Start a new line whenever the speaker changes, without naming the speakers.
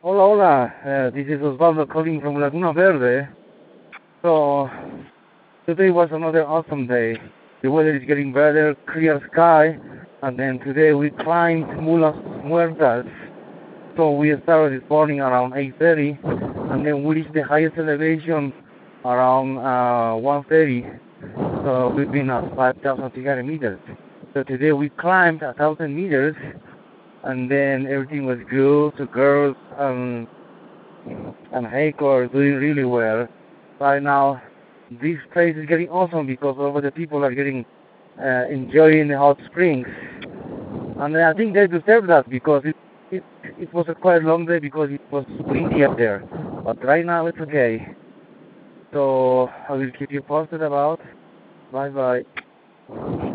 Hola, hola. This is Osvaldo calling from Laguna Verde. So, today was another awesome day. The weather is getting better, clear sky, and then today we climbed Mulas Muertas. So we started this morning around 8:30, and then we reached the highest elevation around 1:30. So we've been at 5,300 meters. So today we climbed 1,000 meters, and then everything was good. The girls and Heiko are doing really well. Right now, this place is getting awesome because all of the people are getting enjoying the hot springs, and I think they deserve that because it was a quite long day because it was windy up there. But right now it's okay. So I will keep you posted about. Bye bye.